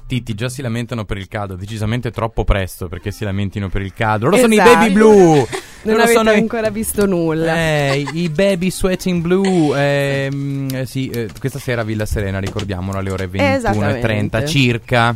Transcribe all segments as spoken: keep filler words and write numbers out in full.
Titti già si lamentano per il caldo, decisamente troppo presto perché si lamentino per il caldo. Loro esatto. sono i Baby Blue. Non Loro avete sono ancora visto nulla. Eh, i Baby Sweating Blue. Eh, eh, sì, eh, questa sera a Villa Serena, ricordiamolo, alle ore ventuno e trenta circa.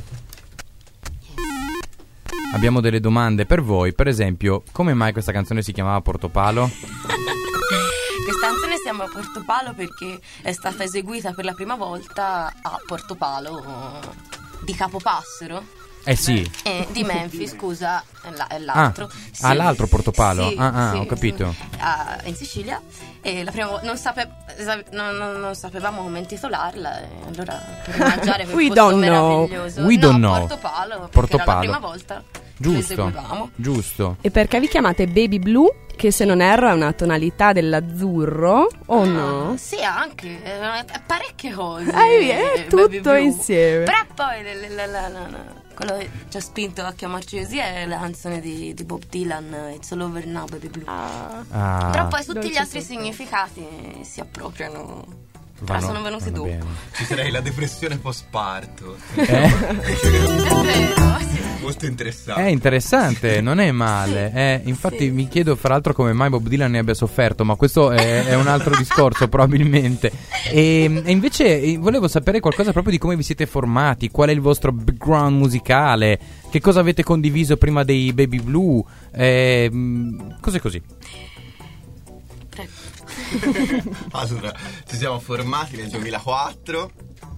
Abbiamo delle domande per voi. Per esempio, come mai questa canzone si chiamava Portopalo? Questa canzone si chiama Portopalo perché è stata eseguita per la prima volta a Portopalo di Capopassero. Eh sì. Eh, di Memphis, scusa, è, la, è l'altro. Ah, sì. ah, l'altro Portopalo? Sì, ah, ah sì, ho capito. Sì. In Sicilia. E la prima volta non, sape, non, non, non sapevamo come intitolarla. E allora per mangiare quel We posto don't know. meraviglioso. We no, don't know. Portopalo, Portopalo. era la prima volta. Giusto, giusto. E perché vi chiamate Baby Blue? Che se non erro è una tonalità dell'azzurro, o ah, no? Sì, anche eh, parecchie cose. Eh, è tutto insieme. Però poi la, la, la, la, quello che ci ha spinto a chiamarci così è la canzone di, di Bob Dylan, It's All Over Now, Baby Blue. Ah. Ah. Però poi tutti gli altri so. significati si appropriano. Vanno, però sono venuti dopo. bene. Ci sarei la depressione post-parto. Eh? È vero, sì. Molto interessante. È interessante, non è male. Eh, infatti Sì. mi chiedo fra l'altro come mai Bob Dylan ne abbia sofferto, ma questo è, è un altro discorso probabilmente. E, e invece eh, volevo sapere qualcosa proprio di come vi siete formati, qual è il vostro background musicale, che cosa avete condiviso prima dei Baby Blue, eh, cose così. Prego. Allora, ci siamo formati nel duemilaquattro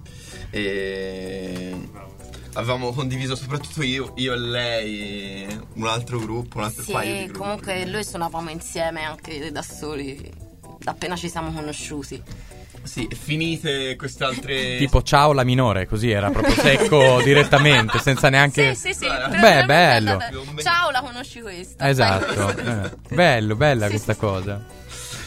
e avevamo condiviso soprattutto io, io e lei un altro gruppo, un altro Sì, paio di gruppi. comunque noi suonavamo insieme anche da soli, da appena ci siamo conosciuti. Sì, finite queste altre... Tipo ciao la minore, così era proprio secco direttamente, senza neanche... Sì, sì, sì. Beh, Però bello. da- da- Ciao, la conosci questa? Esatto, eh, bello, bella Sì, questa sì, cosa.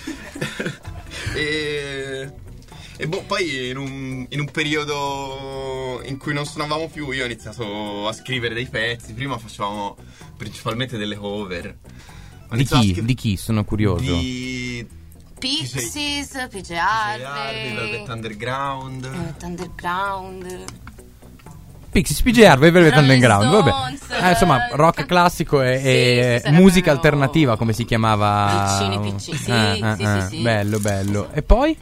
e... E boh, poi in un, in un periodo in cui non suonavamo più, io ho iniziato a scrivere dei pezzi. Prima facevamo principalmente delle cover. Ho Di iniziato a chi? scri- Di chi? Sono curioso. Di Pixies, P J Harvey, Harvey, Velvet Underground. Velvet Underground. Pixies, P J Harvey e Velvet Rolling Underground, vabbè. Stones. Eh, insomma, rock classico e, Sì, e sì, musica sarebbero alternativa, come si chiamava. Piccini, piccini, sì, Eh, eh, sì, eh, sì, sì. Bello, bello. E poi?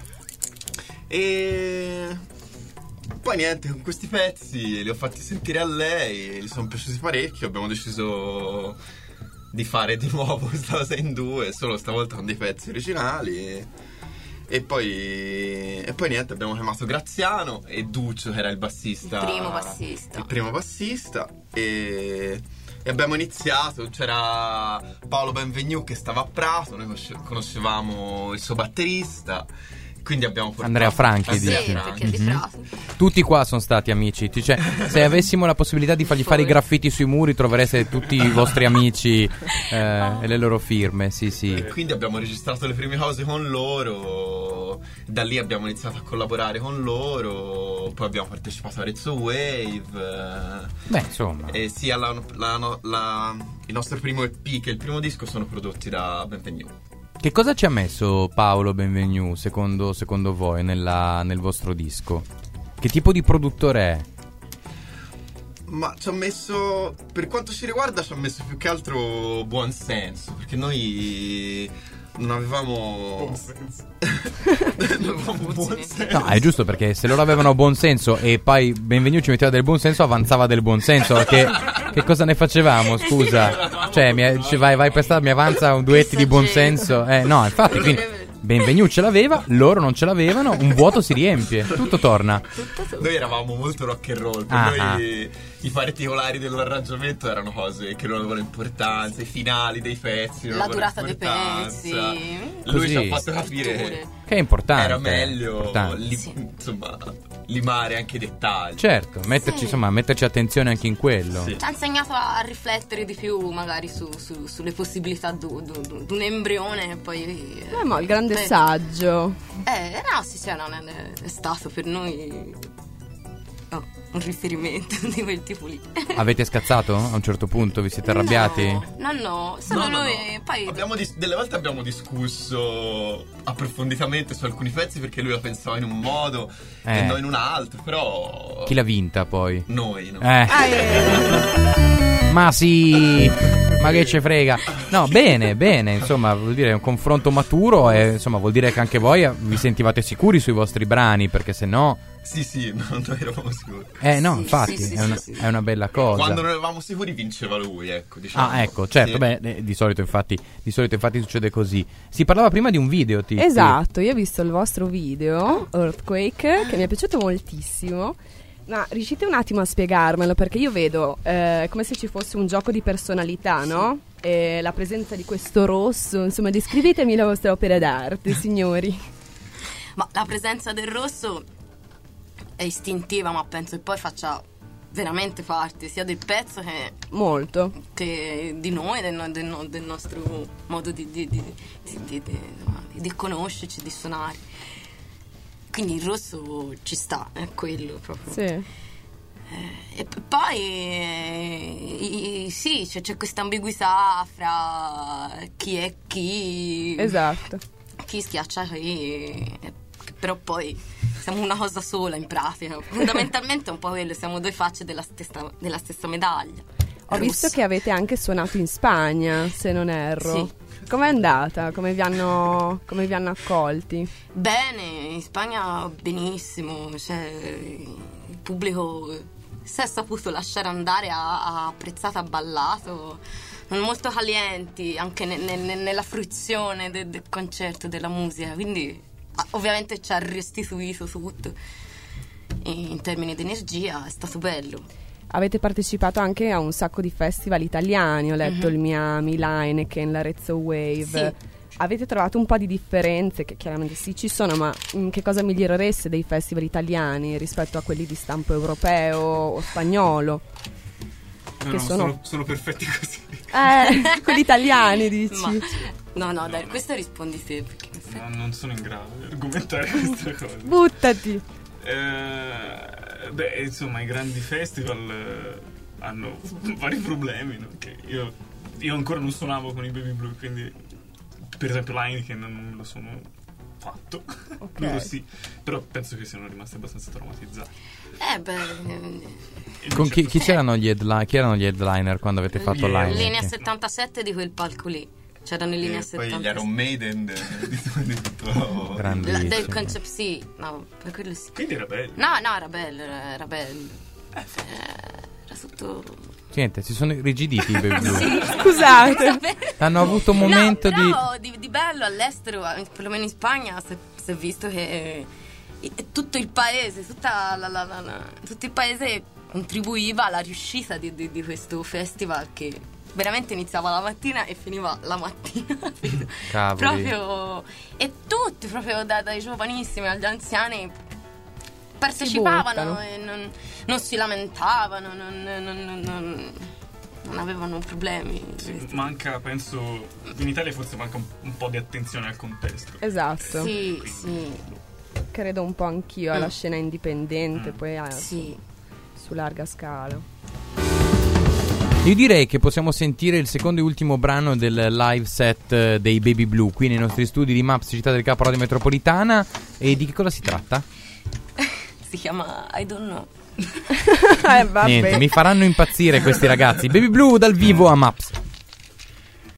E poi niente, con questi pezzi li ho fatti sentire a lei, gli sono piaciuti parecchio, abbiamo deciso di fare di nuovo questa cosa in due, solo stavolta con dei pezzi originali. E poi, e poi niente, abbiamo chiamato Graziano e Duccio, che era il bassista. Il primo bassista. Il primo bassista. E, e abbiamo iniziato. C'era Paolo Benvenu che stava a Prato, noi conosce- conoscevamo il suo batterista. Quindi abbiamo portato Andrea Franchi, Andrea dici? Sì, Franchi. perché di Mhm. Prato. Tutti qua sono stati amici. Cioè, se avessimo la possibilità di fargli fare i graffiti sui muri, trovereste tutti i vostri amici eh, e le loro firme. Sì, sì. E quindi abbiamo registrato le prime cose con loro. Da lì abbiamo iniziato a collaborare con loro. Poi abbiamo partecipato a Rezzo Wave. Beh, insomma. E sia la, la, la, il nostro primo E P che il primo disco sono prodotti da Benvenu. Che cosa ci ha messo Paolo Benvenu, secondo, secondo voi, nella, nel vostro disco? Che tipo di produttore è? Ma ci ha messo, per quanto ci riguarda, ci ha messo più che altro buon senso, perché noi non avevamo non avevamo buon senso. No, è giusto, perché se loro avevano buon senso e poi Benvenu ci metteva del buon senso, avanzava del buon senso. Che, che cosa ne facevamo, scusa? Cioè, mi, dice, vai, vai per strada, mi avanza un duetti di buon senso. Eh, no, infatti, quindi Benvenu ce l'aveva, loro non ce l'avevano, un vuoto si riempie, tutto torna. Noi eravamo molto rock and roll, per Ah, noi ah. i particolari dell'arrangiamento erano cose che non avevano importanza, i finali dei pezzi non La avevano durata dei importanza. pezzi. Lui Così. ci ha fatto capire che Che è importante. era meglio importante. li- Sì. insomma, limare anche i dettagli. Certo, metterci, Sì. insomma, metterci attenzione anche in quello. Sì. Ci ha insegnato a riflettere di più magari su, su- sulle possibilità di un embrione e poi Eh, ma il grande Beh, saggio. Eh, no, sì, cioè, non è, è stato per noi oh, un riferimento di quel tipo lì. Avete scazzato a un certo punto? Vi siete arrabbiati? No, no, no, solo No, no, lui no. poi Abbiamo dis- delle volte abbiamo discusso approfonditamente su alcuni pezzi perché lui la pensava in un modo Eh. e noi in un altro, però Chi l'ha vinta poi? noi, no? Eh. Ah, eh. Ma sì, ma che ce frega. No, bene, bene, insomma, vuol dire un confronto maturo e insomma vuol dire che anche voi vi sentivate sicuri sui vostri brani, perché se no... Sì, sì, non noi eravamo sicuri. Eh no, Sì, infatti, sì, sì, è, una, sì, sì. è una bella cosa. Quando non eravamo sicuri vinceva lui, ecco, diciamo. Ah, ecco, certo, Sì. beh, eh, di solito infatti, di solito infatti succede così. Si parlava prima di un video, Titti. Esatto, io ho visto il vostro video, Earthquake, che mi è piaciuto moltissimo. Ma riuscite un attimo a spiegarmelo? Perché io vedo eh, come se ci fosse un gioco di personalità, no? E la presenza di questo rosso, insomma, descrivetemi la vostra opera d'arte, signori. ma la presenza del rosso è istintiva, ma penso che poi faccia veramente parte sia del pezzo che, Molto. che di noi, del, no- del no- del nostro modo di, di, di, di, di- di- di conoscerci, di suonare. Quindi il rosso ci sta, è quello proprio. Sì. Eh, e p- poi eh, i- i- sì, c'è, c'è questa ambiguità fra chi è chi, Esatto. chi schiaccia chi, eh, che però poi siamo una cosa sola in pratica. Fondamentalmente è un po' quello, siamo due facce della stessa, della stessa medaglia. Ho visto che avete anche suonato in Spagna, se non erro. Sì. Com'è andata? Come vi hanno, come vi hanno accolti? Bene, in Spagna benissimo, cioè, il pubblico si è saputo lasciare andare, ha, ha apprezzato, ha ballato, sono molto calienti anche ne- ne- ne- nella fruizione de- del concerto, della musica, quindi ah, ovviamente ci ha restituito tutto in, in termini di energia, è stato bello. Avete partecipato anche a un sacco di festival italiani, ho letto Mhm. il Miami, l'Heineken, l'Arezzo Wave. Sì. Avete trovato un po' di differenze, che chiaramente sì ci sono, ma in che cosa migliorereste dei festival italiani rispetto a quelli di stampo europeo o spagnolo? No, Che no, sono- sono... sono perfetti così. Eh, quelli italiani dici? Ma, no, no, dai, no. questo rispondi te, perché in effetti- No, non sono in grado di argomentare questa cosa. Buttati! Eh, beh, insomma, i grandi festival eh, hanno vari problemi, no? Che io, io ancora non suonavo con i Baby Blue, quindi per esempio l'Heineken non lo sono fatto. Ok. Loro sì, però penso che siano rimasti abbastanza traumatizzati. Eh beh, eh, Con chi, chi c'erano gli headliner? Chi erano gli headliner quando avete fatto Gli- l'Heineken? linea settantasette di quel palco lì. C'erano in linea E poi gli settantasette. Iron Maiden eh, di, di tutto. Grande. La- del Bellissimo. concept sì, no, per quello sì. Quindi era bello. No, no, era bello, era era bello. Eh, Era tutto. Niente, si sono irrigiditi i Baby Blue. Scusate! Hanno avuto un momento no, di... però di... di bello all'estero, eh, perlomeno in Spagna, si è, si è visto che eh, tutto il paese, tutta la, la- la- la- tutto il paese contribuiva alla riuscita di, di- di questo festival che veramente iniziava la mattina e finiva la mattina. capito? Cavoli. Proprio. E tutti, proprio da- dai giovanissimi agli anziani, partecipavano buttano. e non, non si lamentavano, non, non- non- non- non avevano problemi. Sì, manca, penso, in Italia forse manca un, un po' di attenzione al contesto. Esatto, Sì, sì, credo un po' anch'io alla Mm. scena indipendente, Mm. poi a- sì. su larga scala. Io direi che possiamo sentire il secondo e ultimo brano del live set eh, dei Baby Blue qui nei nostri studi di Maps Città del Capo Radio Metropolitana. E di che cosa si tratta? Si chiama I don't know. eh, vabbè. Niente, mi faranno impazzire questi ragazzi. Baby Blue dal vivo a Maps.